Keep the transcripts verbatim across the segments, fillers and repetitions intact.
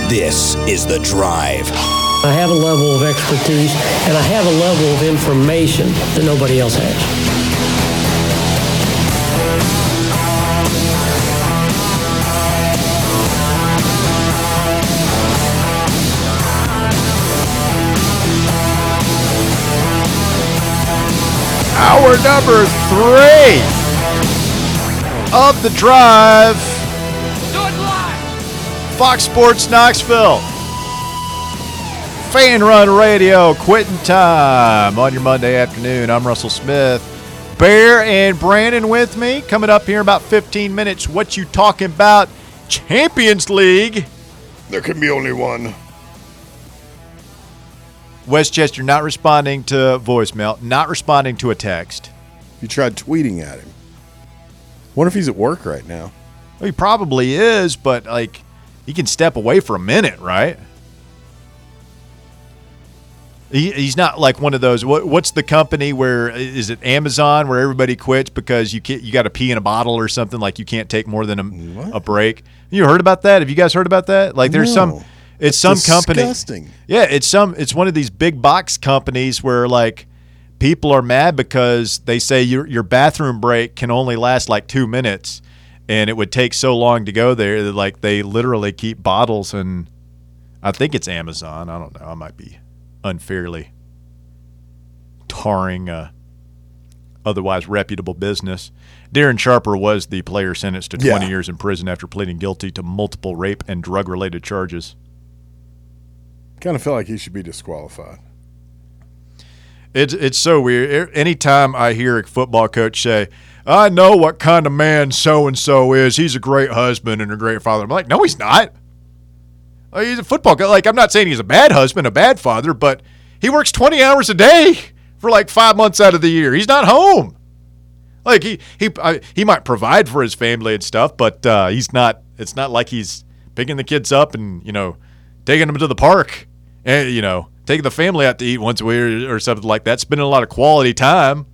This is The Drive. I have a level of expertise, and I have a level of information that nobody else has. Hour number three of The Drive. Fox Sports Knoxville. Fan Run Radio, quitting time on your Monday afternoon. I'm Russell Smith. Bear and Brandon with me. Coming up here in about fifteen minutes. What you talking about? Champions League. There can be only one. Westchester not responding to voicemail, not responding to a text. You tried tweeting at him. Wonder if he's at work right now. Well, he probably is, but like he can step away for a minute, right? He, he's not like one of those. What, what's the company where is it Amazon where everybody quits because you can't, you got to pee in a bottle or something, like you can't take more than a, a break? You heard about that? Have you guys heard about that? Like there's No. some. It's some company. Disgusting. Yeah, it's some. It's one of these big box companies where like people are mad because they say your your bathroom break can only last like two minutes, and it would take so long to go there that like they literally keep bottles. And I think it's Amazon. I don't know. I might be unfairly tarring a otherwise reputable business. Darren Sharper was the player sentenced to twenty Yeah. years in prison after pleading guilty to multiple rape and drug-related charges. Kind of feel like he should be disqualified. It's it's so weird. Anytime I hear a football coach say, "I know what kind of man so and so is. He's a great husband and a great father," I'm like, "No, he's not. Like, he's a football coach. Like, I'm not saying he's a bad husband, a bad father, but he works twenty hours a day for like five months out of the year. He's not home. Like he he I, he might provide for his family and stuff, but uh, he's not. It's not like he's picking the kids up and you know taking them to the park and you know." Taking the family out to eat once a week or something like that, spending a lot of quality time.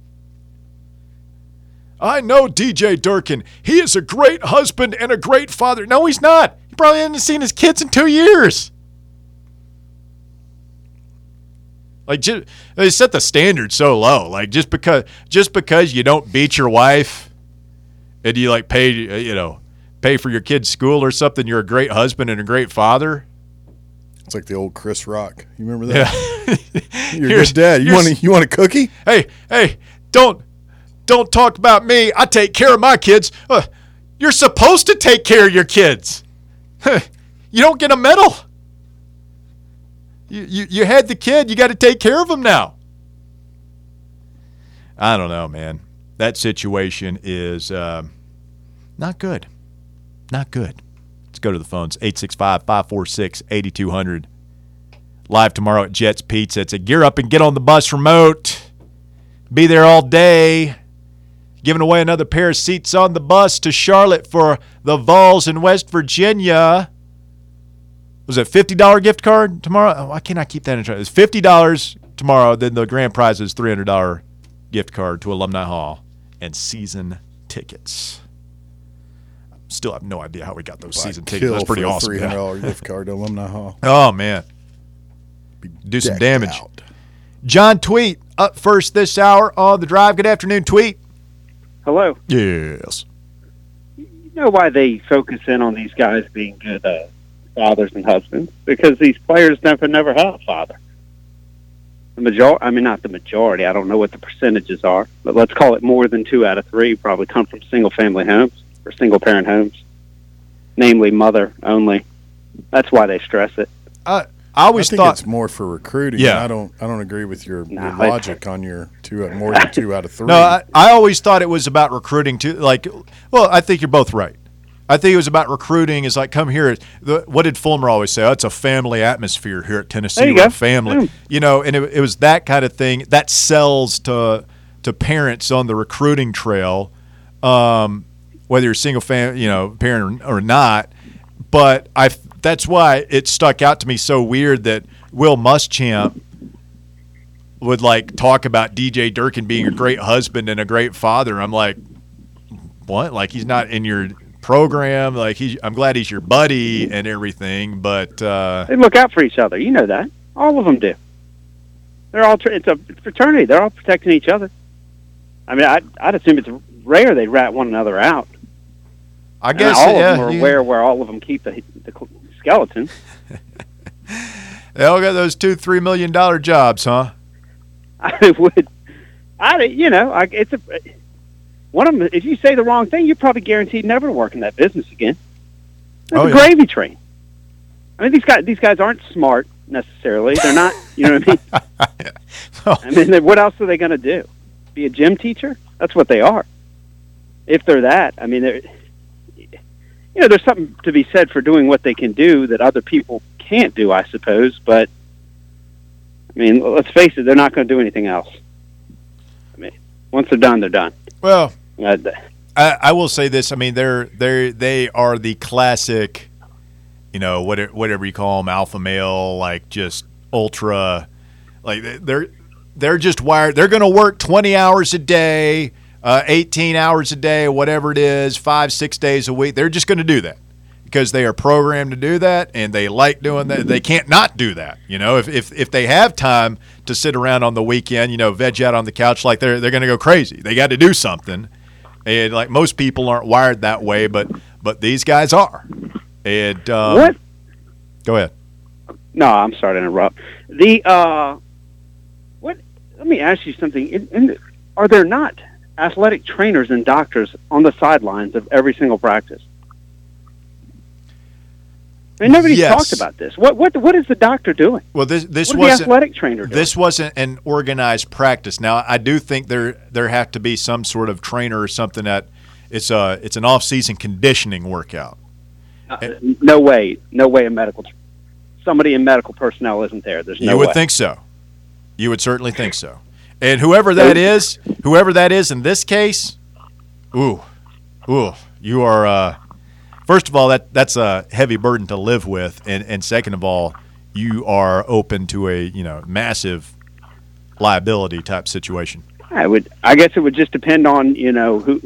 I know D J Durkin. He is a great husband and a great father. No, he's not. He probably hasn't seen his kids in two years. Like, just, they set the standard so low. Like, just because just because you don't beat your wife and you, like, pay, you know, pay for your kid's school or something, you're a great husband and a great father. It's like the old Chris Rock. You remember that? Yeah. You're a Here's- good dad. You here's- want a, you want a cookie? Hey, hey, don't don't talk about me. I take care of my kids. Uh, you're supposed to take care of your kids. You don't get a medal. You, you, you had the kid. You got to take care of him now. I don't know, man. That situation is uh, not good. Not good. Let's go to the phones. eight six five, five four six, eight two zero zero. Live tomorrow at Jets Pizza. It's a gear up and get on the bus remote. Be there all day. Giving away another pair of seats on the bus to Charlotte for the Vols in West Virginia. Was it a fifty dollars gift card tomorrow? Oh, why can't I keep that in track? It's fifty dollars tomorrow. Then the grand prize is three hundred dollars gift card to Alumni Hall and season tickets. Still have no idea how we got those season tickets. That's pretty awesome. three hundred dollars Yeah. gift card to Alumni Hall. Oh, man. Be Do some decked damage. out. John Tweet up first this hour on The Drive. Good afternoon, Tweet. Hello. Yes. You know why they focus in on these guys being good uh, fathers and husbands? Because these players never, never had a father. The major, I mean, not the majority. I don't know what the percentages are, but let's call it more than two out of three probably come from single-family homes or single-parent homes, namely mother only. That's why they stress it. I I always I think thought it's more for recruiting. Yeah. I don't. I don't agree with your, No, your it's- logic on your two more than two out of three. no, I, I always thought it was about recruiting too. Like, well, I think you're both right. I think it was about recruiting. Is like, come here. The, what did Fulmer always say? Oh, it's a family atmosphere here at Tennessee. There you We're go. a family, Mm. you know. And it, it was that kind of thing that sells to to parents on the recruiting trail, um, whether you're single fam, you know, parent or, or not. But I that's why it stuck out to me so weird that Will Muschamp would like talk about D J Durkin being a great husband and a great father. I'm like, what? Like he's not in your program. Like he, I'm glad he's your buddy and everything, but uh, They look out for each other. You know that. All of them do. They're all. It's a fraternity. They're all protecting each other. I mean, I'd, I'd assume it's rare they rat one another out. I guess and all yeah, of them are you- aware where all of them keep the, the skeleton. They all got those two, three million dollar jobs, huh? I would. I you know, I, it's a one of them. If you say the wrong thing, you're probably guaranteed never to work in that business again. It's Oh, a yeah. gravy train. I mean, these guys. These guys aren't smart necessarily. They're not. You know what I mean? I mean, they- what else are they going to do? Be a gym teacher? That's what they are. If they're that, I mean, they're, you know, there's something to be said for doing what they can do that other people can't do, I suppose. But I mean, let's face it, they're not going to do anything else. I mean, once they're done, they're done. Well, Uh, I, I will say this. I mean, they're they they are the classic, you know, whatever whatever you call them, alpha male, like just ultra, like they're they're just wired. They're going to work twenty hours a day, uh, eighteen hours a day, whatever it is, five six days a week. They're just going to do that because they are programmed to do that, and they like doing that. They can't not do that. You know, if if if they have time to sit around on the weekend, you know, veg out on the couch, like they're they're going to go crazy. They got to do something. And like most people aren't wired that way, but but these guys are. And um, what? Go ahead. No, I'm sorry to interrupt. The uh, what? Let me ask you something. In, in, are there not athletic trainers and doctors on the sidelines of every single practice? I mean, nobody's Yes. talked about this. What what what is the doctor doing? Well, this this What is the wasn't athletic trainer doing? this wasn't an organized practice. Now, I do think there there have to be some sort of trainer or something that it's a it's an off season conditioning workout. Uh, no way, no way. A medical somebody in medical personnel isn't there. There's no you would way. think so. You would certainly think so. And whoever that is, whoever that is in this case, ooh, ooh, you are. Uh, first of all, that that's a heavy burden to live with, and and second of all, you are open to a you know massive liability type situation. I would. I guess it would just depend on you know who.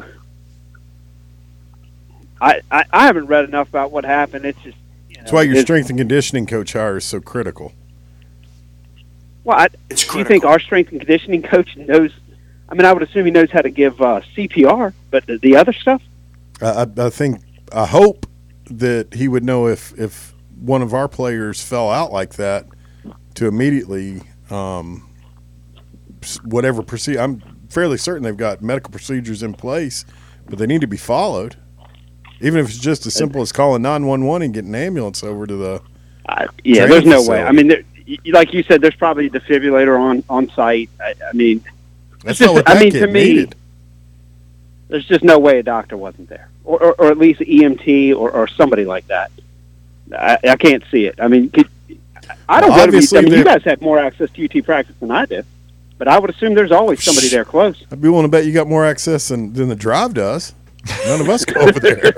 I, I, I haven't read enough about what happened. It's just you know, That's why your it's- strength and conditioning coach hire is so critical. Well, I, It's do you think our strength and conditioning coach knows? I mean, I would assume he knows how to give uh, C P R, but the, the other stuff. I, I, I think I hope that he would know if if one of our players fell out like that to immediately um, s- whatever procedure. I'm fairly certain they've got medical procedures in place, but they need to be followed. Even if it's just as simple as calling nine one one and getting an ambulance over to the. Uh, yeah, Training there's no facility. way. I mean, there, y- like you said, there's probably a defibrillator on on site. I, I mean, That's just- not what I that mean, kid to me, needed. there's just no way a doctor wasn't there, or or, or at least an E M T or, or somebody like that. I, I can't see it. I mean, could, I don't Well, go to these. I obviously mean, you they're- guys have more access to U T practice than I do, but I would assume there's always somebody there close. I'd be willing to bet you got more access than, than the drive does. None of us go over there.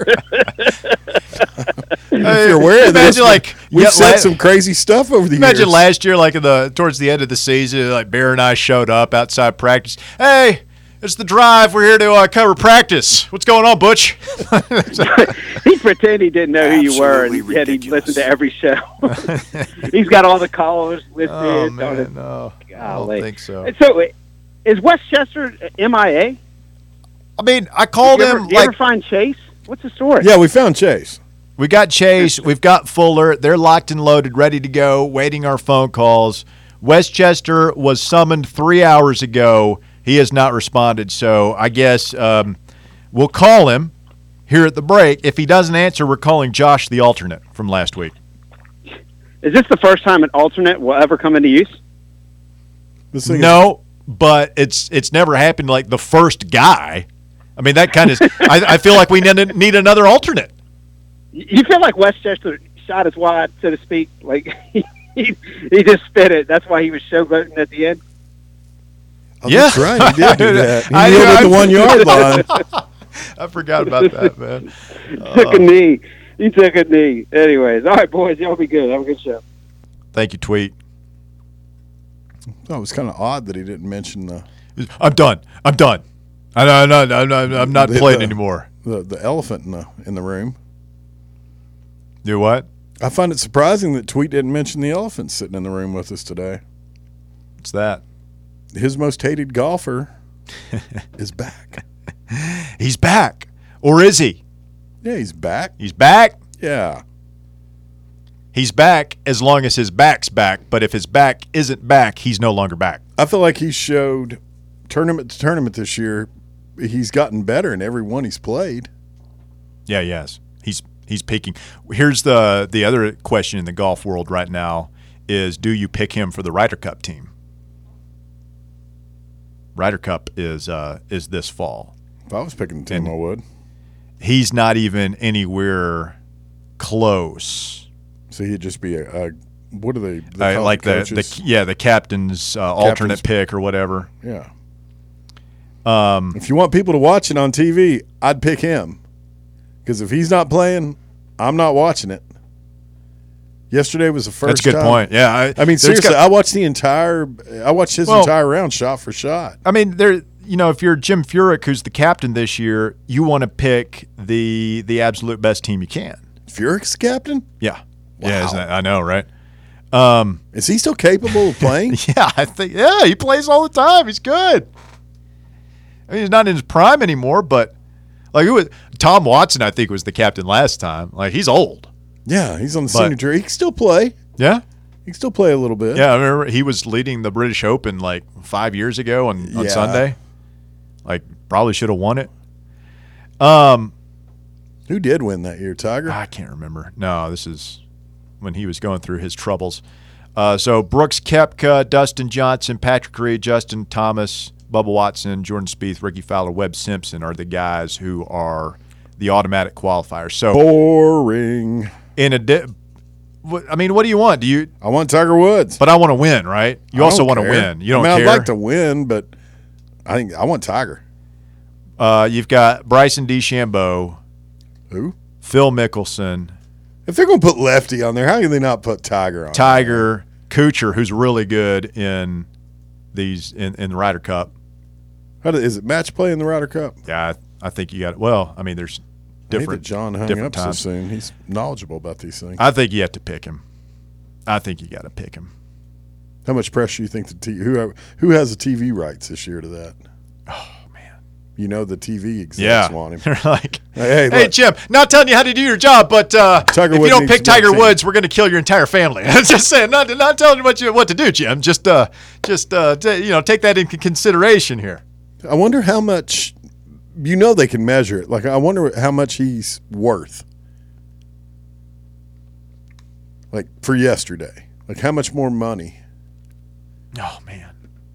if you're aware of this, Imagine, like, we've yeah, said la- some crazy stuff over the Imagine years. last year, like in the towards the end of the season, like Bear and I showed up outside practice. Hey, it's the drive. We're here to uh, cover practice. What's going on, Butch? He pretended he didn't know who you were, and Absolutely yet he ridiculous. listened to every show. He's got all the callers listed. oh on man, it. no, I Golly. don't think so. And so, is Westchester M I A? I mean, I called Did you ever, him did you ever like find Chase? What's the story? Yeah, we found Chase. we got Chase, we've got Fuller. They're locked and loaded, ready to go, waiting our phone calls. Westchester was summoned three hours ago. He has not responded, so I guess um, we'll call him here at the break. If he doesn't answer, we're calling Josh, the alternate from last week. Is this the first time an alternate will ever come into use? This thing is- No, but it's it's never happened like the first guy. I mean, that kind of. I, I feel like we need, need another alternate. You feel like Westchester shot his wad, so to speak. Like he, he, he just spit it. That's why he was showboating at the end. Oh, Yeah. that's right. He did do that. He I- kneeled I- at the one yard line. I forgot about that, man. Took a knee. He took a knee. Anyways, all right, boys, y'all be good. Have a good show. Thank you, Tweet. Oh, it was kind of odd that he didn't mention the I'm done. I'm done. I, I, I, I, I'm not The- playing the- anymore. the the elephant in the in the room. Do what? I find it surprising that Tweet didn't mention the elephant sitting in the room with us today. What's that? His most hated golfer is back. He's back. Or is he? Yeah, he's back. He's back. Yeah. He's back as long as his back's back, but if his back isn't back, he's no longer back. I feel like he showed tournament to tournament this year. He's gotten better in every one he's played. Yeah, yes. He's he's peaking. Here's the the other question in the golf world right now is, do you pick him for the Ryder Cup team? Ryder Cup is uh, is this fall. If I was picking the team, And I would. He's not even anywhere close. So he'd just be a, a what are they? they Uh, call like the, coaches? the yeah the captain's uh, alternate pick or whatever. Yeah. Um, If you want people to watch it on T V, I'd pick him. Because if he's not playing, I'm not watching it. Yesterday was the first that's a good time. point. Yeah, I, I mean, there's seriously, got- I watched the entire. I watched his Well- entire round, shot for shot. I mean, there. You know, if you're Jim Furyk, who's the captain this year, you want to pick the the absolute best team you can. Furyk's captain? Yeah, yeah, Wow. isn't that, I know, right? Um, Is he still capable of playing? yeah, I think. Yeah, he plays all the time. He's good. I mean, he's not in his prime anymore, but like it was Tom Watson, I think, was the captain last time. Like he's old. Yeah, he's on the But- senior tour. He can still play. Yeah, He can still play a little bit. yeah. I remember he was leading the British Open like five years ago on, on Yeah. Sunday. Like probably should have won it. Um. Who did win that year, Tiger? I can't remember. No, this is when he was going through his troubles. Uh, so Brooks Koepka, Dustin Johnson, Patrick Reed, Justin Thomas, Bubba Watson, Jordan Spieth, Ricky Fowler, Webb Simpson are the guys who are the automatic qualifiers. So Boring. in a, di- what- I mean, what do you want? Do you? I want Tiger Woods. But I want to win, right? You I also don't want to care. win. You don't I mean, care. I'd like to win, but I think I want Tiger. Uh, you've got Bryson DeChambeau, Who? Phil Mickelson, If they're going to put Lefty on there, how can they not put Tiger on? Tiger, Kuchar, who's really good in these in, in the Ryder Cup. How do, is it match play in the Ryder Cup? Yeah, I, I think you got it. Well, I mean, there's I hate that different. John hung different up times. so soon. He's knowledgeable about these things. I think you have to pick him. I think you got to pick him. How much pressure do you think the t- who who has the T V rights this year to that? Oh man, You know the T V execs yeah. want him. They're like, Hey, hey, look. Jim, not telling you how to do your job, but uh, Tiger if Woods you don't needs pick to be on Tiger the team. Woods, we're going to kill your entire family. I'm just saying, not not telling you what you what to do, Jim. Just uh, just uh, t- you know, take that into consideration here. I wonder how much. You know they can measure it. Like I wonder how much he's worth. Like for yesterday, like how much more money? Oh man.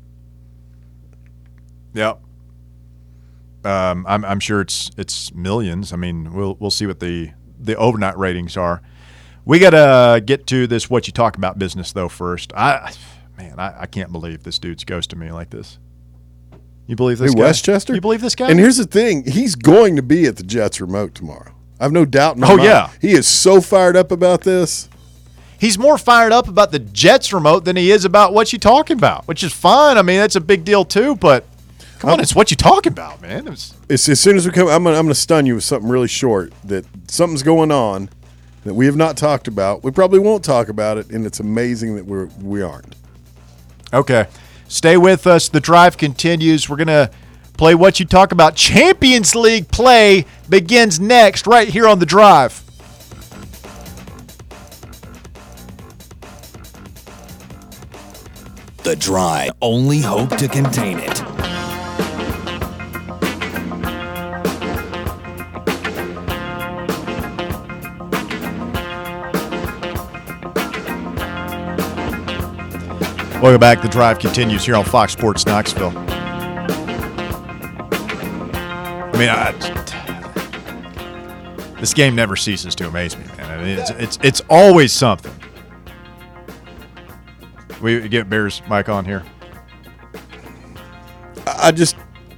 Yep. Um, I'm I'm sure it's it's millions. I mean, we'll we'll see what the the overnight ratings are. We gotta get to this what you talk about business though first. I man, I, I can't believe this dude's ghosting me like this. You believe this Hey, guy? Westchester? You believe this guy? And here's the thing: he's going to be at the Jets remote tomorrow. I have no doubt in my Oh, mind. yeah. He is so fired up about this. He's more fired up about the Jets remote than he is about what you talking about, which is fine. I mean, that's a big deal too. But come on, I'm- it's what you talking about, man. It was, It's, as soon as we come, I'm gonna, I'm going to stun you with something really short. That something's going on that we have not talked about. We probably won't talk about it, and it's amazing that we're we aren't. Okay. Stay with us. The drive continues. We're going to play what you talk about. Champions League play begins next right here on the drive. The Drive. Only hope to contain it. Welcome back. The drive continues here on Fox Sports Knoxville. I mean, I, this game never ceases to amaze me, man. I mean, it's it's it's always something. We get Bears mic on here. I I just,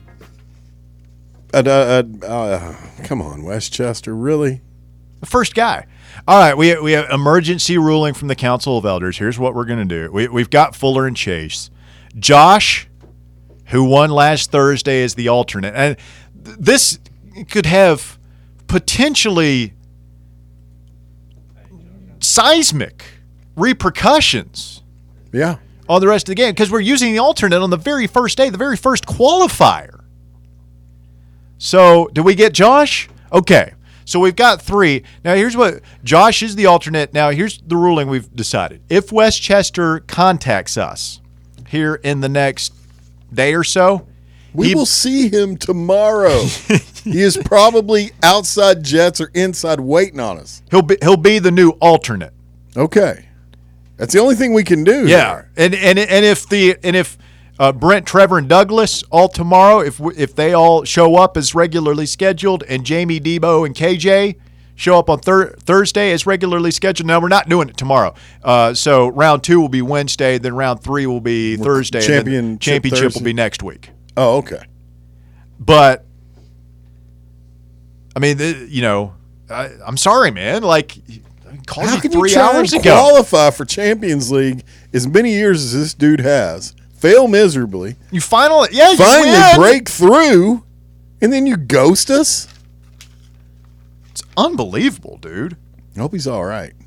I, I, I, uh, come on, Westchester, really? The first guy. All right, we we have emergency ruling from the Council of Elders. Here's what we're going to do. We, we've got Fuller and Chase. Josh, who won last Thursday, is the alternate. And th- this could have potentially seismic repercussions Yeah. on the rest of the game because we're using the alternate on the very first day, the very first qualifier. So, do we get Josh? Okay. So we've got three. Now, here's what Josh is the alternate. Now, here's the ruling we've decided. If Westchester contacts us here in the next day or so, We he, will see him tomorrow. He is probably outside Jets or inside waiting on us. he'll be he'll be the new alternate. Okay. That's the only thing we can do. Yeah, there. and and and if the and if uh, Brent, Trevor, and Douglas all tomorrow, if we, if they all show up as regularly scheduled, and Jamie, Debo, and K J show up on thir- Thursday as regularly scheduled. Now we're not doing it tomorrow. Uh, so round two will be Wednesday, then round three will be Thursday. and then championship championship Thursday. will be next week. Oh, okay. But I mean, the, you know, I, I'm sorry, man. Like, I called How you can three you try hours and ago. qualify for Champions League as many years as this dude has, fail miserably, You finally, yeah, you finally win. break through, and then you ghost us? It's unbelievable, dude. I hope he's all right.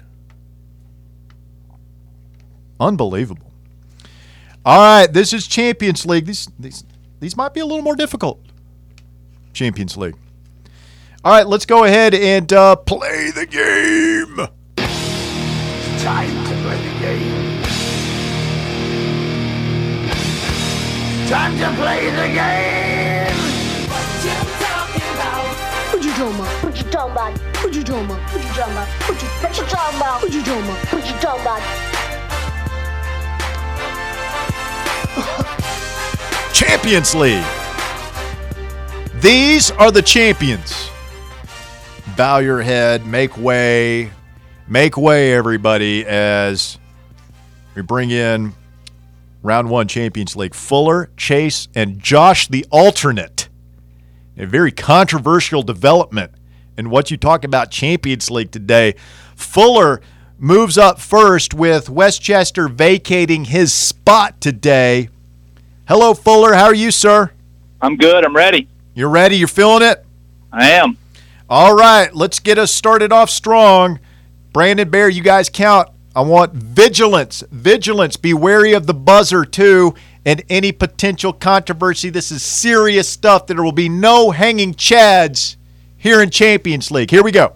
Unbelievable. All right, this is Champions League. These these these might be a little more difficult. Champions League. All right, let's go ahead and uh, play the game. Time to play the game. Time to play the game. What you talking about? What you talking about? What you talking about? What you talking about? What you talking about? What you what you talking about? What you talking about? What you talking about? Champions League. These are the champions. Bow your head, make way, make way, everybody, as we bring in round one Champions League. Fuller, Chase, and Josh, the alternate. A very controversial development in what you talk about Champions League today. Fuller moves up first with Westchester vacating his spot today. Hello, Fuller. How are you, sir? I'm good. I'm ready. You're ready? You're feeling it? I am. All right. Let's get us started off strong. Brandon, Bear, you guys count. I want vigilance. Vigilance. Be wary of the buzzer, too, and any potential controversy. This is serious stuff. There will be no hanging chads here in Champions League. Here we go.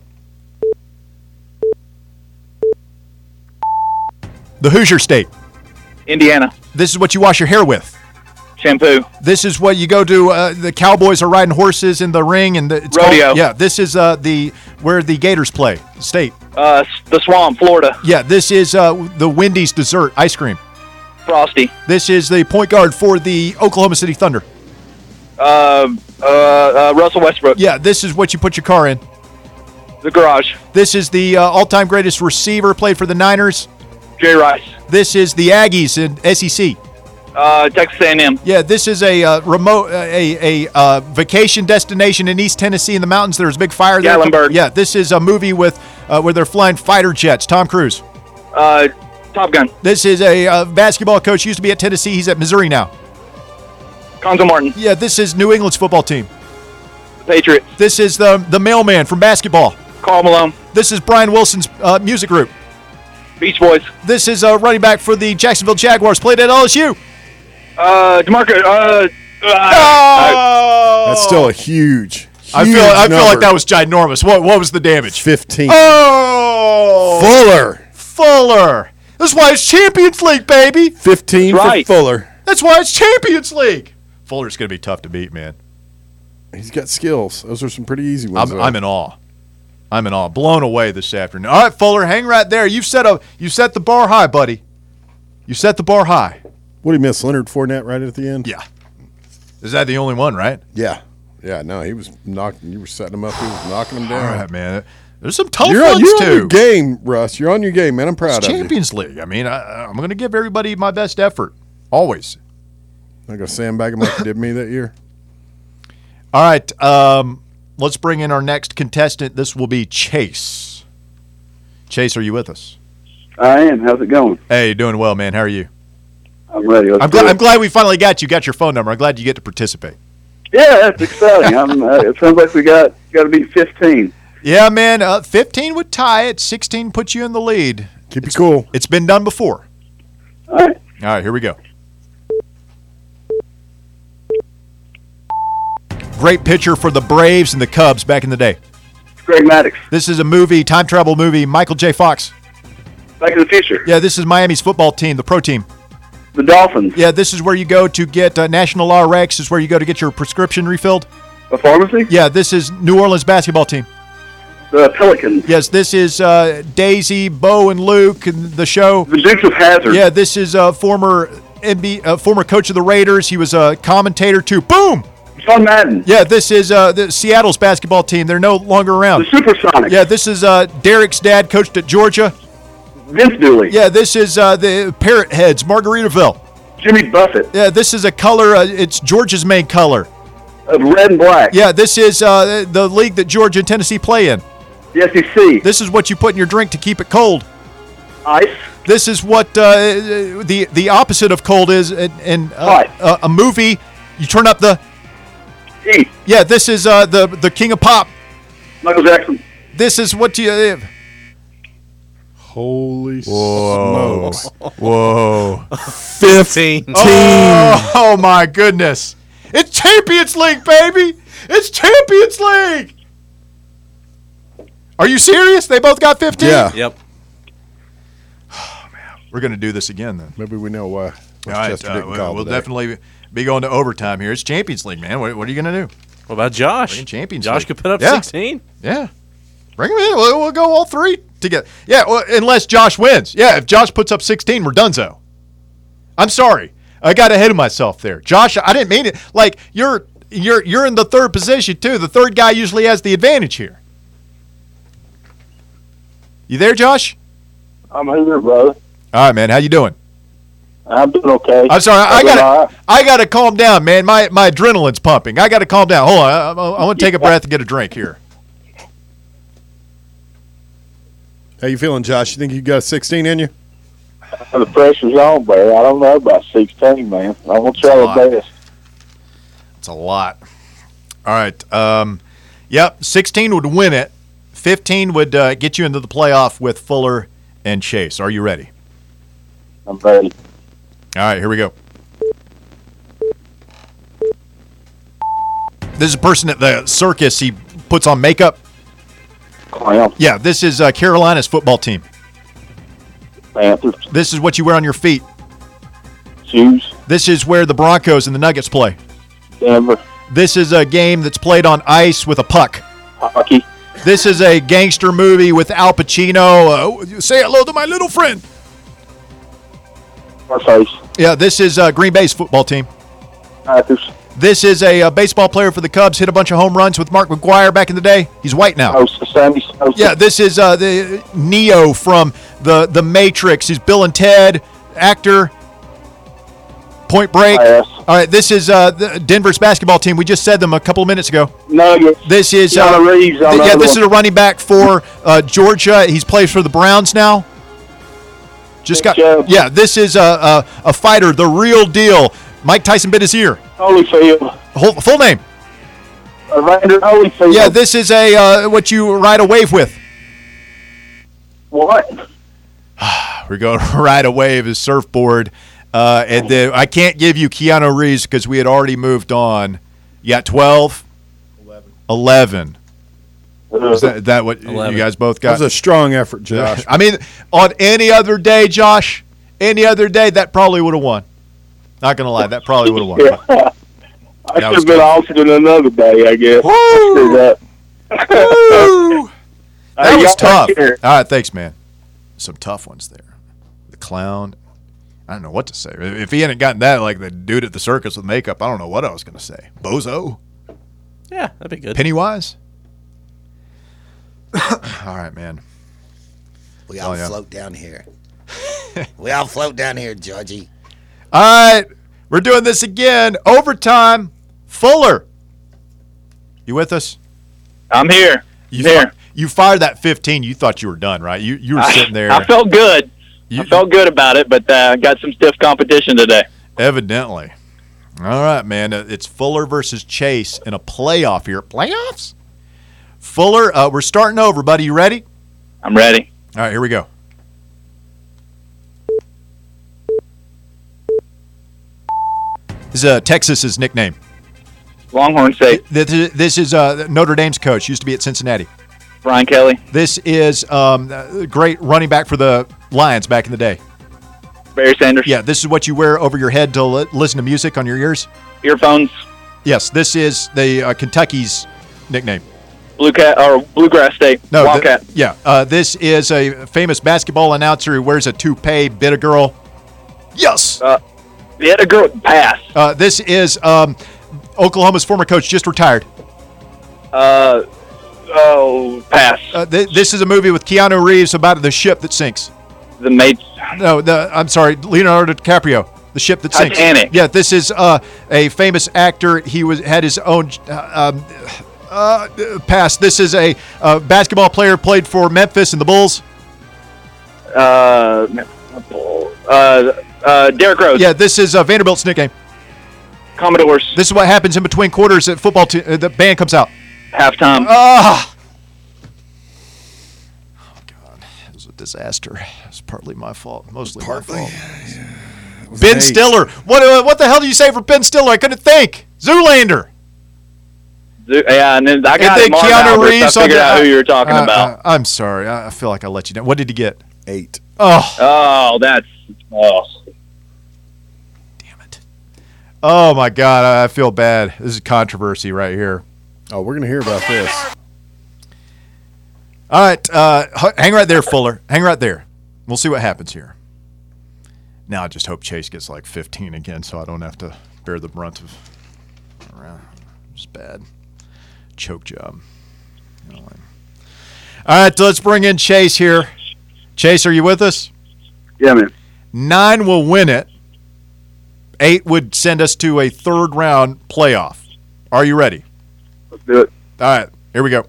The Hoosier State. Indiana. This is what you wash your hair with. Shampoo. This is what you go to. Uh, the Cowboys are riding horses in the ring, and the it's Rodeo. called- yeah, this is uh, the where the Gators play. State. Uh, the Swamp, Florida. Yeah, this is uh, the Wendy's dessert ice cream. Frosty. This is the point guard for the Oklahoma City Thunder. Uh, uh, uh, Russell Westbrook. Yeah, this is what you put your car in. The Garage. This is the uh, all-time greatest receiver, played for the Niners. Jay Rice. This is the Aggies in S E C. Uh, Texas A and M. Yeah, this is a uh, remote, uh, a a uh, vacation destination in East Tennessee in the mountains. There's a big fire there. Gatlinburg. Yeah, this is a movie with uh, where they're flying fighter jets. Tom Cruise. Uh, Top Gun. This is a uh, basketball coach. Used to be at Tennessee. He's at Missouri now. Conzo Martin. Yeah, this is New England's football team. Patriots. This is the the mailman from basketball. Karl Malone. This is Brian Wilson's uh, music group. Beach Boys. This is a running back for the Jacksonville Jaguars. Played at L S U. Uh, DeMarco. Uh, uh, Oh, That's still a huge, huge I feel I feel like number. that was ginormous. What what was the damage? fifteen. Oh, Fuller. Fuller. That's why it's Champions League, baby. fifteen That's for right. Fuller. That's why it's Champions League. Fuller's going to be tough to beat, man. He's got skills. Those are some pretty easy ones. I'm, though. I'm in awe. I'm in awe. Blown away this afternoon. All right, Fuller, hang right there. You've set a you set the bar high, buddy. You set the bar high. What did he miss? Leonard Fournette right at the end? Yeah. Is that the only one, right? Yeah. Yeah, no, he was knocking. You were setting him up. He was knocking him All down. right, man. There's some tough You're, on, ones, you're on too. your game, Russ. You're on your game, man. I'm proud It's of you. Champions League. I mean, I, I'm going to give everybody my best effort. Always. I'm going to sandbag him like you did me that year. All right. Um, let's bring in our next contestant. This will be Chase. Chase, are you with us? I am. How's it going? Hey, doing well, man. How are you? I'm ready. Let's I'm do glad, it. I'm glad we finally got you. Got your phone number. I'm glad you get to participate. Yeah, that's exciting. I'm, uh, it sounds like we got got to be fifteen. Yeah, man. Uh, fifteen would tie it. sixteen puts you in the lead. Keep it cool. It's been done before. All right. All right, here we go. Great pitcher for the Braves and the Cubs back in the day. Greg Maddux. This is a movie, time travel movie. Michael J. Fox. Back to the Future. Yeah, this is Miami's football team, the pro team. The Dolphins. Yeah, this is where you go to get uh, National Law Rex. Is where you go to get your prescription refilled. The Pharmacy. Yeah, this is New Orleans basketball team. The Pelicans. Yes, this is uh, Daisy, Bo, and Luke, and the show. The Dukes of Hazzard. Yeah, this is a former N B A, uh, former coach of the Raiders. He was a commentator too. Boom. John Madden. Yeah, this is uh, the Seattle's basketball team. They're no longer around. The Supersonics. Yeah, this is uh, Derek's dad, coached at Georgia. Vince Dooley. Yeah, this is uh, the Parrot Heads, Margaritaville. Jimmy Buffett. Yeah, this is a color. Uh, it's Georgia's main color. Of red and black. Yeah, this is uh, the league that Georgia and Tennessee play in. The S E C. This is what you put in your drink to keep it cold. Ice. This is what uh, the the opposite of cold is in, in uh, uh, a movie. You turn up the. E. Yeah, this is uh, the the king of pop. Michael Jackson. This is what you. Uh, Holy Whoa. smokes. Whoa. fifteen. Oh, oh, my goodness. It's Champions League, baby. It's Champions League. Are you serious? They both got fifteen? Yeah. Yep. Oh, man. We're going to do this again then. Maybe we know why. All right, uh, we'll, we'll definitely be going to overtime here. It's Champions League, man. What, what are you going to do? What about Josh? Freaking Champions Josh League. could put up Yeah. sixteen. Yeah. Bring him in. We'll, we'll go all three together. Yeah, well, unless Josh wins. Yeah, if Josh puts up sixteen, we're donezo. I'm sorry. I got ahead of myself there. Josh, I didn't mean it. Like, you're you're you're in the third position, too. The third guy usually has the advantage here. You there, Josh? I'm here, brother. All right, man. How you doing? I'm doing okay. I'm sorry. I I'm doing all got to I got to calm down, man. My my adrenaline's pumping. I got to calm down. Hold on. I, I, I want to take a breath and get a drink here. How you feeling, Josh? You think you got a sixteen in you? The pressure's on, but I don't know about sixteen, man. I'm going to try That's a my lot. best. It's a lot. All right. Um, yep. sixteen would win it. fifteen would uh, get you into the playoff with Fuller and Chase. Are you ready? I'm ready. All right. Here we go. This is a person at the circus. He puts on makeup. Clown. Yeah. This is uh, Carolina's football team. Panthers. This is what you wear on your feet. Shoes. This is where the Broncos and the Nuggets play. Denver. This is a game that's played on ice with a puck. Hockey. This is a gangster movie with Al Pacino. Uh, say hello to my little friend. Face. Yeah, this is uh, Green Bay's football team. Packers. This is a, uh baseball player for the Cubs, hit a bunch of home runs with Mark McGwire back in the day. He's white now. Sosa. Sammy Sosa. Yeah, this is uh, the Neo from the, the Matrix. He's Bill and Ted, actor. Point Break. Pass. All right, this is uh, the Denver's basketball team. We just said them a couple of minutes ago. Nuggets. This is uh, Keanu Reeves on th- yeah. another This one. is a running back for uh, Georgia. He's plays for the Browns now. Just got Joe. yeah. This is a, a a fighter, the real deal. Mike Tyson bit his ear. Holyfield. Whole, full name. Evander Holyfield. Yeah, this is a uh, what you ride a wave with. What? We're going to ride a wave as surfboard, uh, and then I can't give you Keanu Reeves because we had already moved on. You got twelve, eleven. eleven. Is that, that what eleven. you guys both That got? was a strong effort, Josh. I mean, on any other day, Josh, any other day, that probably would have won. Not going to lie, that probably would have won. Yeah. I That should was have been tough. altered in another day, I guess. Woo! I screwed up. Woo! That Hey, was y'all tough. take care. All right, thanks, man. Some tough ones there. The clown. I don't know what to say. If he hadn't gotten that, like the dude at the circus with makeup, I don't know what I was going to say. Bozo? Yeah, that'd be good. Pennywise? All right, man. We all Oh, yeah. float down here. we all float down here, Georgie. All right, we're doing this again. Overtime. Fuller. You with us? I'm here. You Here. fi- you fired that fifteen. You thought you were done, right? You you were sitting there. I felt good. You- I felt good about it, but uh, got some stiff competition today. Evidently. All right, man. Uh, It's Fuller versus Chase in a playoff here. Playoffs? Fuller, uh, we're starting over, buddy. You ready? I'm ready. All right, here we go. This is uh, Texas's nickname. Longhorn State. This, this is uh, Notre Dame's coach. Used to be at Cincinnati. Brian Kelly. This is um, a great running back for the Lions back in the day. Barry Sanders. Yeah, this is what you wear over your head to li- listen to music on your ears. Earphones. Yes, this is the uh, Kentucky's nickname. Blue Cat or Bluegrass State. No, Wildcat. The, yeah, uh, this is a famous basketball announcer who wears a toupee. Bit a girl. Yes. Uh, bit a girl. Pass. Uh, this is um, Oklahoma's former coach, just retired. Uh, oh, pass. Uh, th- this is a movie with Keanu Reeves about the ship that sinks. The Mates. No, the I'm sorry, Leonardo DiCaprio. The ship that sinks. Titanic. Yeah, this is uh, a famous actor. He was had his own. Uh, um, uh, pass. This is a uh, basketball player, played for Memphis and the Bulls. Uh, uh, uh, Derrick Rose. Yeah, this is uh, Vanderbilt's nickname. Commodores. This is what happens in between quarters at football. T- uh, the band comes out. Halftime. Ah. Oh God, it was a disaster. It's partly my fault, mostly Partly. my fault. Yeah. Ben Hey. Stiller. What? Uh, what the hell do you say for Ben Stiller? I couldn't think. Zoolander. Yeah, and then I got and then it Marv Keanu Alberts. Reeves. I figured on the, out who you were talking uh, about. Uh, I'm sorry. I, I feel like I let you down. What did you get? Eight. Oh. Oh, that's oh. Damn it. Oh my God, I, I feel bad. This is controversy right here. Oh, we're gonna hear about this. All right, uh, h- hang right there, Fuller. Hang right there. We'll see what happens here. Now I just hope Chase gets like fifteen again, so I don't have to bear the brunt of. It's bad. Choke job. You know, like- All right, let's bring in Chase here. Chase, are you with us? Yeah, man. Nine will win it. Eight would send us to a third round playoff. Are you ready? Let's do it. All right, here we go.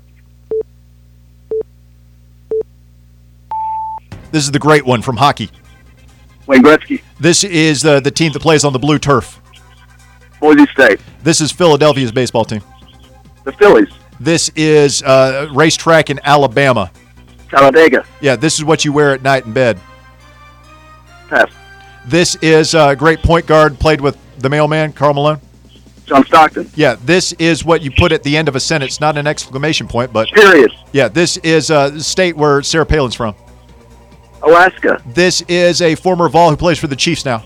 This is the great one from hockey. Wayne Gretzky. This is the, the team that plays on the blue turf. Boise State. This is Philadelphia's baseball team. The Phillies. This is uh, racetrack in Alabama. Talladega. Yeah, this is what you wear at night in bed. Pass. This is a great point guard, played with the mailman, Karl Malone. John Stockton. Yeah, this is what you put at the end of a sentence, not an exclamation point, but... Period. Yeah, this is uh, the state where Sarah Palin's from. Alaska. This is a former Vol who plays for the Chiefs now.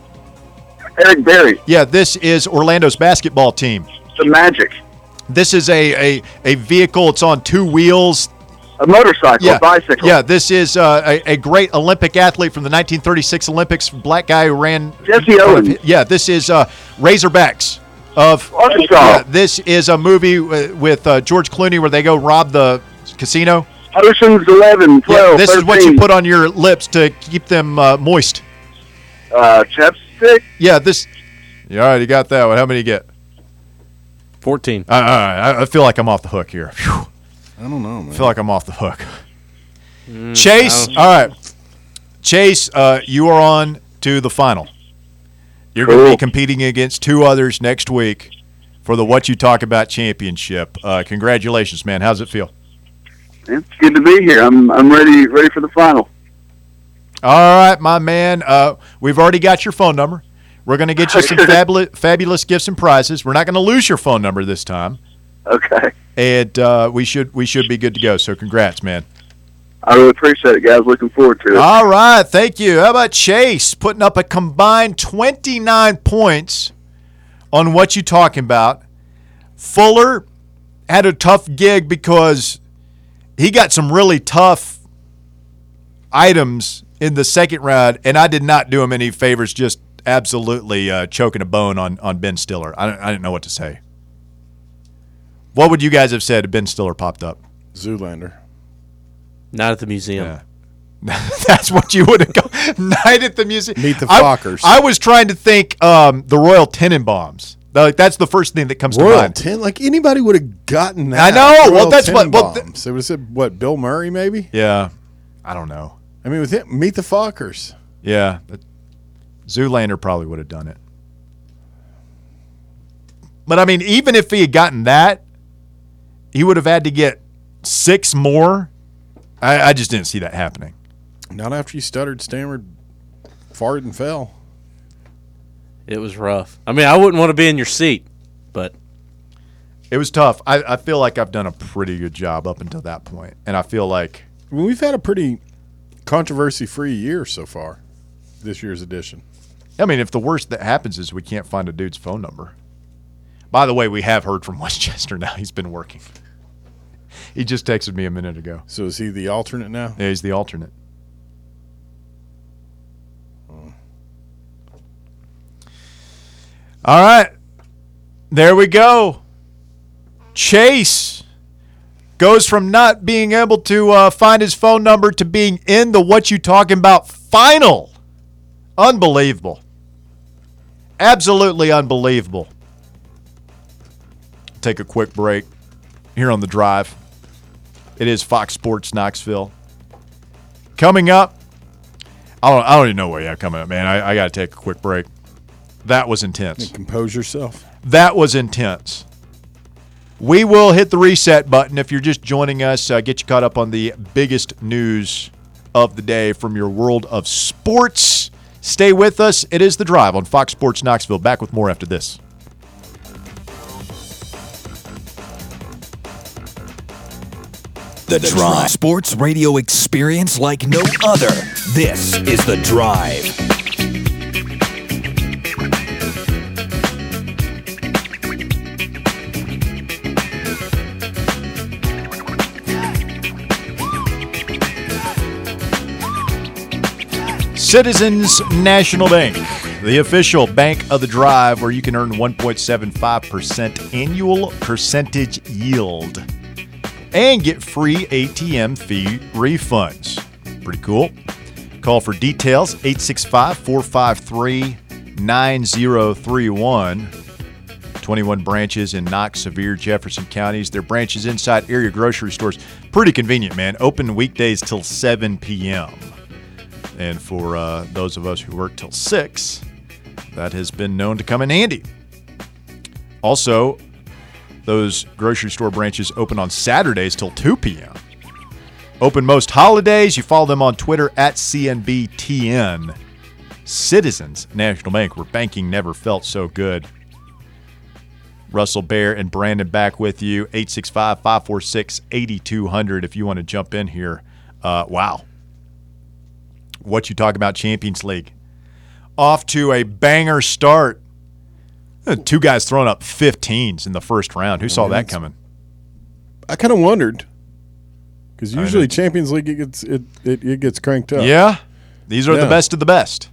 Eric Berry. Yeah, this is Orlando's basketball team. The Magic. This is a, a, a vehicle. It's on two wheels. A motorcycle. Yeah, A bicycle. yeah. This is uh, a, a great Olympic athlete from the nineteen thirty-six Olympics. Black guy who ran. Jesse Owens. Yeah, this is uh, Razorbacks of Arkansas. Yeah, this is a movie with, with uh, George Clooney where they go rob the casino. Ocean's eleven, twelve, Yeah, this thirteen. is what you put on your lips to keep them uh, moist. Uh, chapstick. Yeah, this. Yeah, all right, you got that one. How many you get? fourteen. Uh, all right, I, I feel like I'm off the hook here. Phew. I don't know, man. I feel like I'm off the hook. Mm, Chase, all right. Chase, uh, you are on to the final. You're going to be competing against two others next week for the What You Talk About Championship. Uh, congratulations, man. How's it feel? It's good to be here. I'm I'm ready ready for the final. All right, my man. Uh, we've already got your phone number. We're going to get you some fabulous, fabulous gifts and prizes. We're not going to lose your phone number this time. Okay. And uh, we should we should be good to go. So congrats, man. I really appreciate it, guys. Looking forward to it. All right, thank you. How about Chase putting up a combined twenty-nine points on What You Talking About? Fuller had a tough gig because he got some really tough items in the second round, and I did not do him any favors, just absolutely uh, choking a bone on, on Ben Stiller. I, don't, I didn't know what to say. What would you guys have said if Ben Stiller popped up? Zoolander. Not at the museum. Yeah. That's what you would have gone. Night at the museum. Meet the I, Fockers. I was trying to think um, the Royal Tenenbaums. Like, that's the first thing that comes Royal to mind. Ten, like anybody would have gotten that. I know. Royal Well, that's what- well, th- Tenenbaums. It was it, what Bill Murray maybe. Yeah. I don't know. I mean, with him, Meet the Fockers. Yeah. But Zoolander probably would have done it. But, I mean, even if he had gotten that, he would have had to get six more, I, I just didn't see that happening. Not after you stuttered, stammered, farted, and fell. It was rough. I mean, I wouldn't want to be in your seat, but it was tough. I, I feel like I've done a pretty good job up until that point, and I feel like I mean, we've had a pretty controversy-free year so far. This year's edition. I mean, if the worst that happens is we can't find a dude's phone number. By the way, we have heard from Westchester now. He's been working. He just texted me a minute ago. So is he the alternate now? Yeah, he's the alternate. Oh. All right. There we go. Chase goes from not being able to uh, find his phone number to being in the What You Talking About final. Unbelievable. Absolutely unbelievable. Take a quick break here on The Drive. It is Fox Sports Knoxville. Coming up, I don't, I don't even know where you're coming up, man. I, I got to take a quick break. That was intense. And compose yourself. That was intense. We will hit the reset button if you're just joining us. Uh, get you caught up on the biggest news of the day from your world of sports. Stay with us. It is The Drive on Fox Sports Knoxville. Back with more after this. The Drive. Sports radio experience like no other. This is The Drive. Citizens National Bank, the official bank of The Drive, where you can earn one point seven five percent annual percentage yield and get free A T M fee refunds. Pretty cool. Call for details, eight six five, four five three, nine zero three one. twenty-one branches in Knox, Sevier, Jefferson counties. Their branches inside area grocery stores. Pretty convenient, man. Open weekdays till seven p.m. And for uh, those of us who work till six, that has been known to come in handy. Also, those grocery store branches open on Saturdays till two p.m. Open most holidays. You follow them on Twitter at C N B T N. Citizens National Bank, where banking never felt so good. Russell Bear and Brandon back with you. eight six five, five four six, eight two zero zero if you want to jump in here. Uh, wow. What You Talk About Champions League. Off to a banger start. Two guys throwing up fifteens in the first round. Who saw that coming? I kind of wondered. Because I usually know. Champions League, it gets, it, it, it gets cranked up. Yeah. These are Yeah. the best of the best.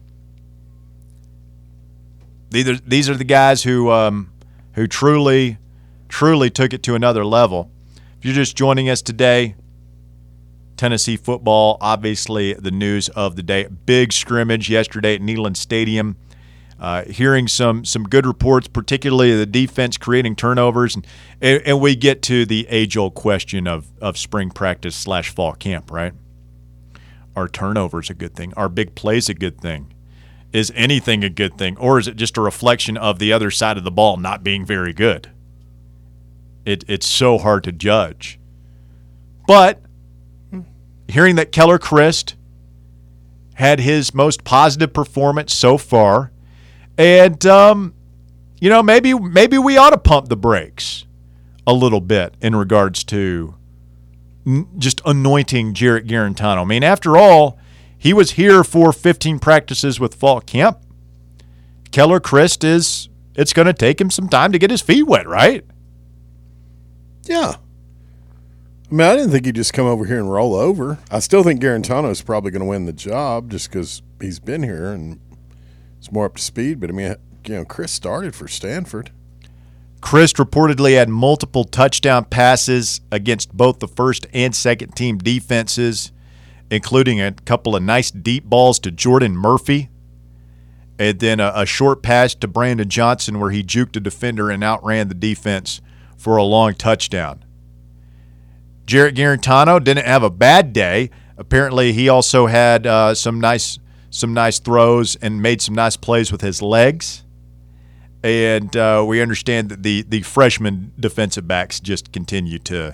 These are, these are the guys who um, who truly, truly took it to another level. If you're just joining us today, Tennessee football, obviously the news of the day. Big scrimmage yesterday at Neyland Stadium. Uh, hearing some some good reports, particularly the defense creating turnovers. And, and, and we get to the age-old question of, of spring practice slash fall camp, right? Are turnovers a good thing? Are big plays a good thing? Is anything a good thing? Or is it just a reflection of the other side of the ball not being very good? It, it's so hard to judge. But hearing that Keller Christ had his most positive performance so far, and um, you know, maybe maybe we ought to pump the brakes a little bit in regards to n- just anointing Jarrett Garantano. I mean, after all, he was here for fifteen practices with fall camp. Keller Christ is it's going to take him some time to get his feet wet, right? Yeah. I mean, I didn't think he'd just come over here and roll over. I still think Garantano's probably going to win the job just because he's been here and it's more up to speed. But, I mean, you know, Chris started for Stanford. Chris reportedly had multiple touchdown passes against both the first and second team defenses, including a couple of nice deep balls to Jordan Murphy, and then a, a short pass to Brandon Johnson where he juked a defender and outran the defense for a long touchdown. Jarrett Garantano didn't have a bad day. Apparently, he also had uh, some nice some nice throws and made some nice plays with his legs. And uh, we understand that the, the freshman defensive backs just continue to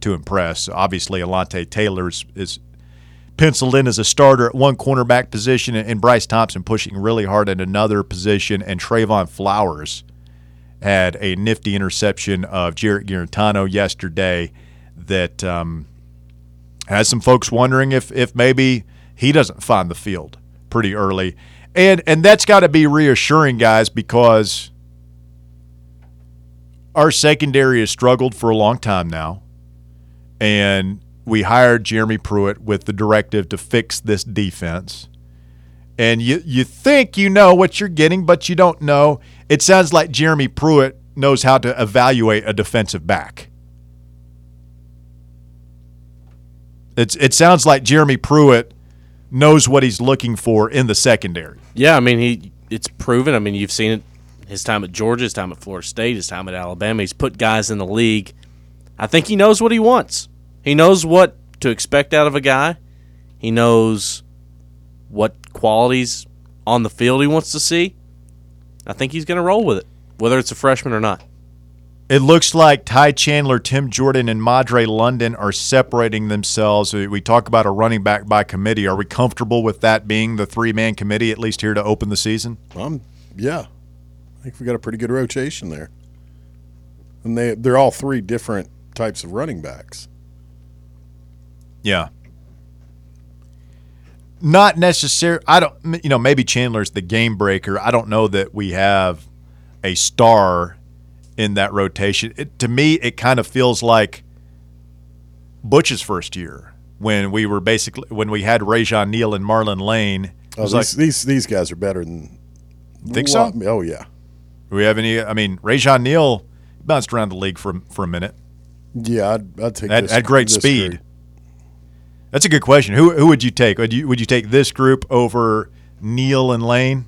to impress. Obviously, Alontae Taylor is, is penciled in as a starter at one cornerback position, and Bryce Thompson pushing really hard at another position, and Trayvon Flowers had a nifty interception of Jarrett Guarantano yesterday that um, has some folks wondering if if maybe he doesn't find the field pretty early. And and that's got to be reassuring, guys, because our secondary has struggled for a long time now. And we hired Jeremy Pruitt with the directive to fix this defense. And you, you think you know what you're getting, but you don't know. It sounds like Jeremy Pruitt knows how to evaluate a defensive back. It's It sounds like Jeremy Pruitt knows what he's looking for in the secondary. Yeah, I mean, he it's proven. I mean, you've seen it his time at Georgia, his time at Florida State, his time at Alabama. He's put guys in the league. I think he knows what he wants. He knows what to expect out of a guy. He knows what qualities on the field he wants to see. I think he's going to roll with it, whether it's a freshman or not. It looks like Ty Chandler, Tim Jordan, and Madre London are separating themselves. We talk about a running back by committee. Are we comfortable with that being the three-man committee, at least here to open the season? Um, yeah. I think we got a pretty good rotation there. And they, they're all three different types of running backs. Yeah. Not necessarily. I don't, you know, maybe Chandler's the game breaker. I don't know that we have a star in that rotation. It, to me, it kind of feels like Butch's first year when we were basically when we had Rajon Neal and Marlon Lane. It Oh, was these, like, these these guys are better than. Think so? lot- Oh yeah, do we have any? I mean, Rajon Neal bounced around the league for for a minute. yeah. I'd, I'd take At, this, at great this speed. group. That's a good question. Who who would you take? Would you would you take this group over Neal and Lane?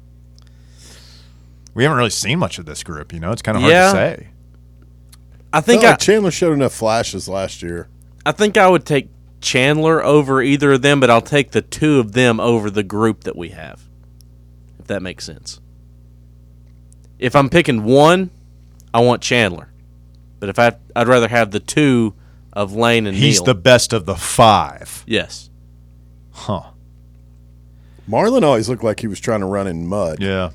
We haven't really seen much of this group. You know, it's kind of hard Yeah. to say. I think Felt I, like Chandler showed enough flashes last year. I think I would take Chandler over either of them, but I'll take the two of them over the group that we have, if that makes sense. If I'm picking one, I want Chandler. But if I, I'd rather have the two of Lane and He's Neal. the best of the five. Yes. Huh. Marlon always looked like he was trying to run in mud. Yeah.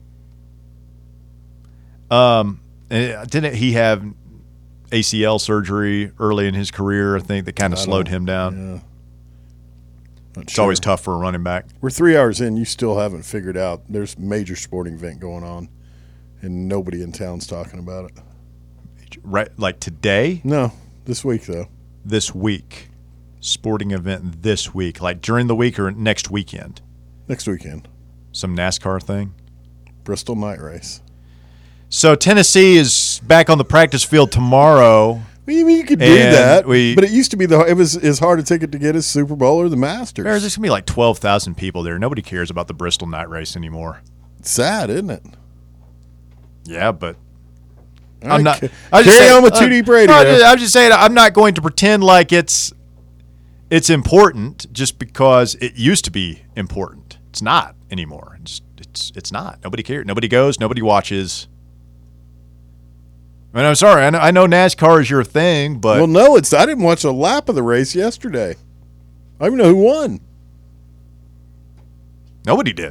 Um, and didn't he have A C L surgery early in his career? I think that kind of I slowed don't- him down. Yeah. Not It's sure. always tough for a running back. We're three hours in. You still haven't figured out there's major sporting event going on, and nobody in town's talking about it. Right, like today, No, this week though. this week, sporting event this week, like during the week or next weekend, Next weekend, some NASCAR thing. Bristol night race. So Tennessee is back on the practice field tomorrow. Well, you mean you could do And that, we- but it used to be the it was as hard a ticket to get as Super Bowl or the Masters. There's going to be like twelve thousand people there. Nobody cares about the Bristol night race anymore. It's sad, isn't it? Yeah, but All I'm right, not. ca- I'm just carry saying- on with uh, two deep radio. no, I'm just- I'm just saying I'm not going to pretend like it's it's important just because it used to be important. It's not anymore. It's it's it's not. Nobody cares. Nobody goes. Nobody watches. I mean, I'm sorry. I know, I know NASCAR is your thing, but Well, no, it's. I didn't watch a lap of the race yesterday. I don't even know who won. nobody did.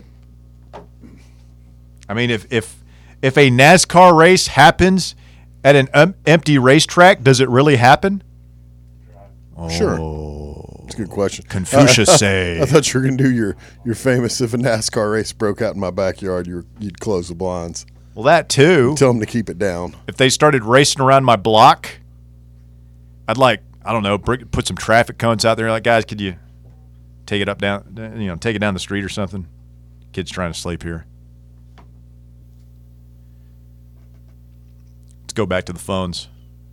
I mean, if if if a NASCAR race happens at an um, empty racetrack, does it really happen? Sure. Oh, It's a good question. Confucius I, say. I thought you were going to do your, your famous, if a NASCAR race broke out in my backyard, you were, you'd close the blinds. Well, that too. Tell them to keep it down. If they started racing around my block, I'd like, I don't know, bring, put some traffic cones out there. Like, guys, could you take it up down, you know, take it down the street or something? Kids trying to sleep here. Let's go back to the phones.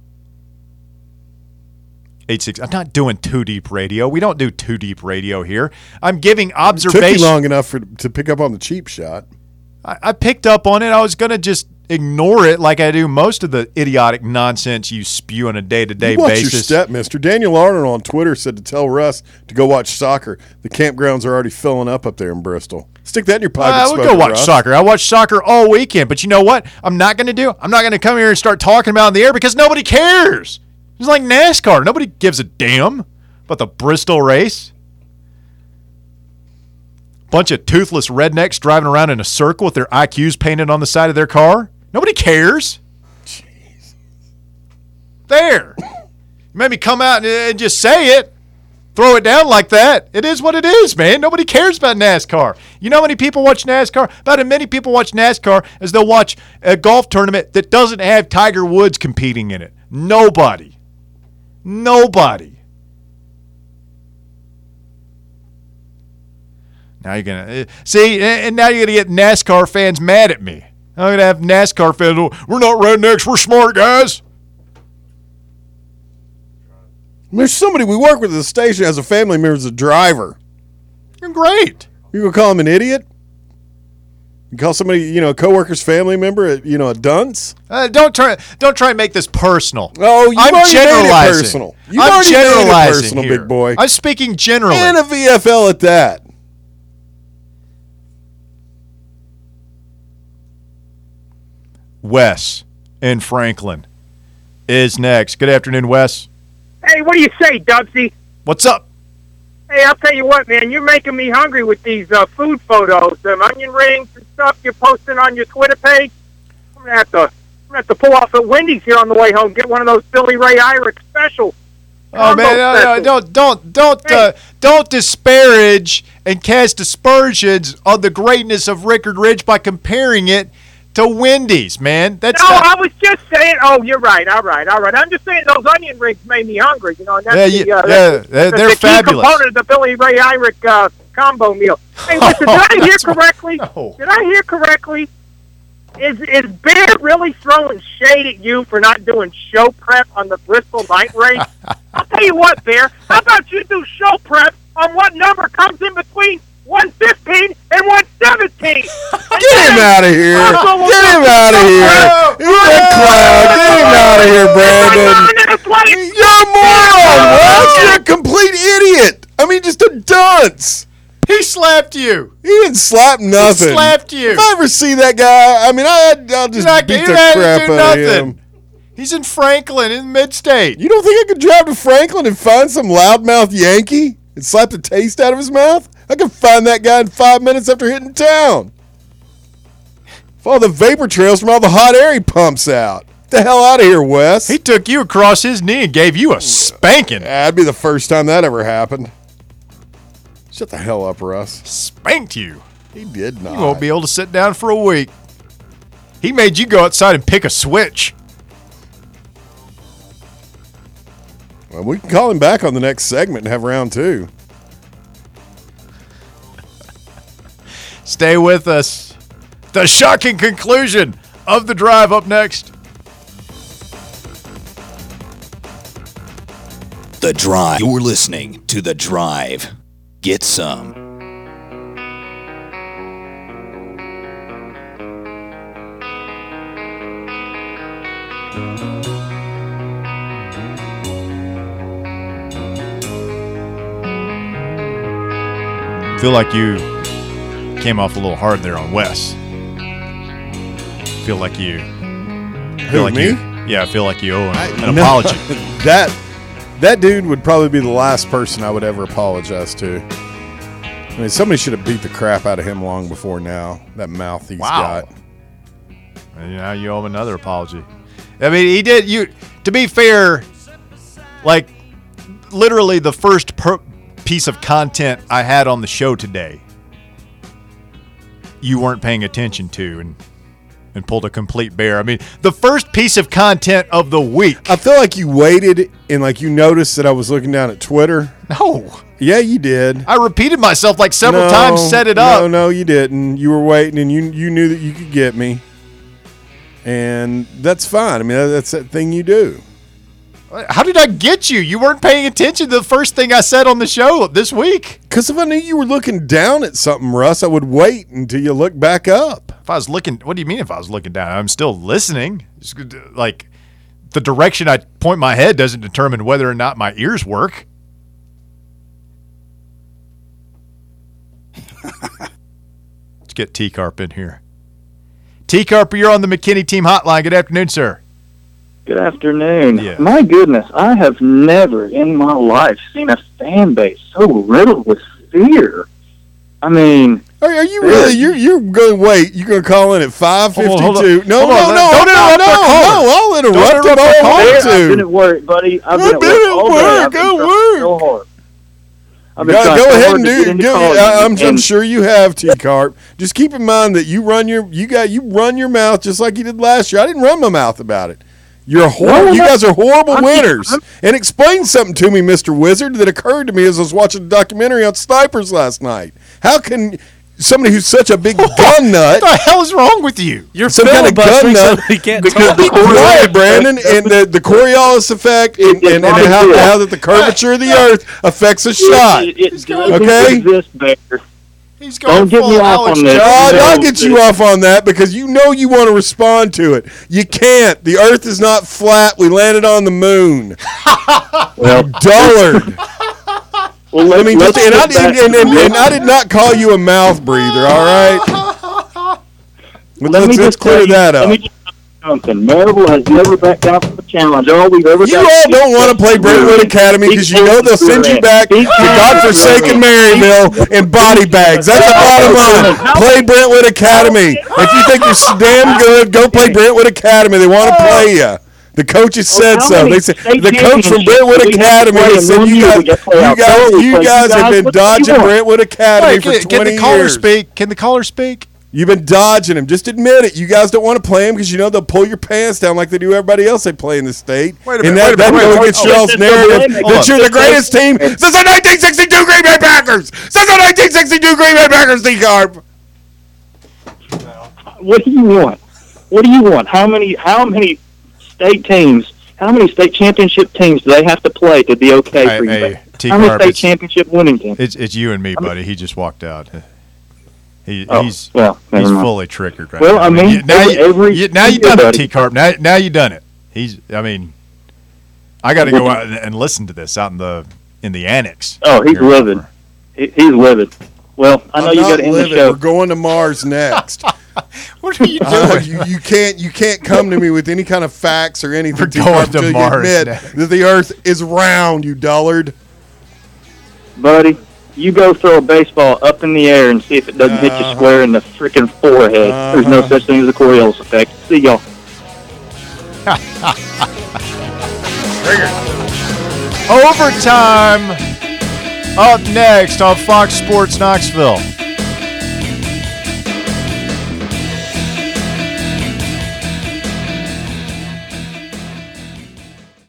eight six. I'm not doing too deep radio. We don't do too deep radio here. I'm giving It took observation. you long enough for, to pick up on the cheap shot. I, I picked up on it. I was going to just ignore it like I do most of the idiotic nonsense you spew on a day-to-day You watch basis. your step, mister. Daniel Arnold on Twitter said to tell Russ to go watch soccer. The campgrounds are already filling up up there in Bristol. Stick that in your pocket. I would smoker, go watch Russ. soccer. I watch soccer all weekend. But you know what? I'm not going to do. I'm not going to come here and start talking about it in the air because nobody cares. It's like NASCAR. Nobody gives a damn about the Bristol race. Bunch of toothless rednecks driving around in a circle with their I Qs painted on the side of their car. Nobody cares. Jeez. There. You made me come out and just say it. Throw it down like that. It is what it is, man. Nobody cares about NASCAR. You know how many people watch NASCAR? About as many people watch NASCAR as they'll watch a golf tournament that doesn't have Tiger Woods competing in it. Nobody. Nobody. Now you're going to see, and now you're going to get NASCAR fans mad at me. I'm going to have NASCAR fans, oh, we're not rednecks, we're smart guys. There's somebody we work with at the station as a family member as a driver. You're great. You gonna call him an idiot? You call somebody, you know, a coworker's family member, a, you know, a dunce? Uh, don't try, don't try and make this personal. Oh, you I'm already generalizing. made it personal. You've I'm already generalizing made it personal, here. big boy. I'm speaking generally. And a V F L at that. Wes in Franklin is next. Good afternoon, Wes. Hey, what do you say, Dubsy? What's up? Hey, I'll tell you what, man. You're making me hungry with these uh, food photos, them onion rings and stuff you're posting on your Twitter page. I'm gonna have to, I'm gonna have to pull off at Wendy's here on the way home. Get one of those Billy Ray Irish special. Oh man, no, no, don't don't don't hey. uh, don't disparage and cast aspersions on the greatness of Rickard Ridge by comparing it to Wendy's, man. That's no, not... I was just saying. Oh, you're right. All right, all right. I'm just saying those onion rings made me hungry. You know, and that's yeah, the, yeah, uh, yeah, that's, they're, that's they're the fabulous. key component of the Billy Ray Irish uh, combo meal. Hey, listen, Oh, did I hear that's what- correctly? no. Did I hear correctly? Is is Bear really throwing shade at you for not doing show prep on the Bristol night race? I'll tell you what, Bear. How about you do show prep on what number comes in between one fifteen and one seventeen? Get him out of here. Get him out of here. He's a clown. Get him out of here, Brandon. You're a moron, Wes. You're a complete idiot. I mean, just a dunce. He slapped you. He didn't slap nothing. He slapped you. If I ever see that guy, I mean, I, I'll just not, beat you're the not crap do out nothing. of him. He's in Franklin, in mid-state. You don't think I could drive to Franklin and find some loudmouth Yankee and slap the taste out of his mouth? I could find that guy in five minutes after hitting town. Follow the vapor trails from all the hot air he pumps out. Get the hell out of here, Wes. He took you across his knee and gave you a spanking. That'd be the first time that ever happened. Shut the hell up, Russ. Spanked you. He did not. You won't be able to sit down for a week. He made you go outside and pick a switch. Well, we can call him back on the next segment and have round two. Stay with us. The shocking conclusion of the drive up next. The Drive. You're listening to The Drive. Get some. Feel like you came off a little hard there on Wes. Feel like you. Who, Feel like me? You, yeah, I feel like you owe him I, an no, apology. that that dude would probably be the last person I would ever apologize to. I mean, somebody should have beat the crap out of him long before now. That mouth he's Wow. got. And now you owe him another apology. I mean, he did. You. To be fair, like literally the first per- piece of content I had on the show today, you weren't paying attention to, and and pulled a complete bear. I mean, the first piece of content of the week. I feel like you waited and like you noticed that I was looking down at Twitter. No. Yeah, you did. I repeated myself like several No, times, set it up. No, no, you didn't. You were waiting, and you you knew that you could get me, and that's fine. I mean, that's that thing you do. How did I get you? You weren't paying attention to the first thing I said on the show this week. Because if I knew you were looking down at something, Russ, I would wait until you look back up. If I was looking, what do you mean if I was looking down? I'm still listening. Just, like, the direction I point my head doesn't determine whether or not my ears work. Let's get T-Carp in here. T-Carp, you're on the McKinney Team Hotline. Good afternoon, sir. Good afternoon. Yeah. My goodness, I have never in my life seen a fan base so riddled with fear. I mean, Are, are you really? You're you're going. Wait, you're going to call in at five Hold on, fifty hold on. two? No, Hold no, on, no, don't no, interrupt no, our caller. no. I'll interrupt Don't him interrupt all our I want I've been to. at work, buddy. I've been I've at been work at all day. work, I've been at trying work. so hard. I've been Go, trying go so ahead hard and to get do. into Give, college, I, I'm, I'm and- sure you have, T Carp. Just keep in mind that you run your you got you run your mouth just like you did last year. I didn't run my mouth about it. You're horrible. No, You no. guys are horrible I'm- winners. I'm- And explain something to me, Mister Wizard, that occurred to me as I was watching a documentary on snipers last night. How can somebody who's such a big gun nut? What the hell is wrong with you? You're Some kind of gun filibustering nut. somebody can't Because talk. the Be quiet, Brandon, and the, the Coriolis effect and, It- it and, and probably how, did. how that the curvature of the earth affects a shot. It, it, it doesn't Okay? exist, Baker. He's going Don't get full me off Alex on this. Jones. God, No, I'll get you off on that because you know you want to respond to it. You can't. The earth is not flat. We landed on the moon. Well, Dullard. well let I mean, let's just, and, I, get back and, and, to and, the- and I did not call you a mouth breather, all right? Let Let's, me let's just tell clear you- that Let up. me just tell you something. Maryville has never backed down from the challenge. All we've ever You done all is- don't want to play Brentwood Academy because you know they'll send you back to godforsaken Maryville in body bags. That's the bottom line. Play Brentwood Academy. If you think you're so damn good, go play Brentwood Academy. They want to play you. The coaches said how so. many They said state the coach from championships Brentwood do we have to Academy play in said one you year guys, to get you playoff? guys, So we you play guys you have guys. been What do you dodging want? Brentwood Academy Wait, for can, can twenty the caller years. speak? Can the caller speak? You've been dodging him. Just admit it. You guys don't want to play him because you know they'll pull your pants down like they do everybody else they play in the state. Wait a and minute, that, wait a minute, that wait, goes wait, against wait, y'all's wait, narrative wait, that wait, you're the wait, greatest team since the nineteen sixty-two Green Bay Packers. Since the nineteen sixty-two Green Bay Packers, D-Carp. What do you want? What do you want? How many? How many state teams? How many state championship teams do they have to play to be okay Hey, for you? hey, How many T-Carp, state it's- championship winning teams? It's it's you and me, buddy. He just walked out. He, Oh, he's well, never he's mind. fully triggered right Well, now. I mean, you, now every- you, every- you, now you done it, everybody- T Carp. Now now you done it. He's. I mean, I got to go out and, and listen to this out in the in the annex. Oh, he's Here. livid. He, he's livid. Well, I know I'm you not got to end the living. show. We're going to Mars next. What are you Uh, doing? you, you can't you can't come to me with any kind of facts or anything We're T-Carp, going to until you Mars admit next. that the Earth is round. You dullard. Buddy, you go throw a baseball up in the air and see if it doesn't hit you Uh-huh. square in the freaking forehead. There's no Uh-huh. such thing as a Coriolis effect. See y'all. Overtime up next on Fox Sports Knoxville.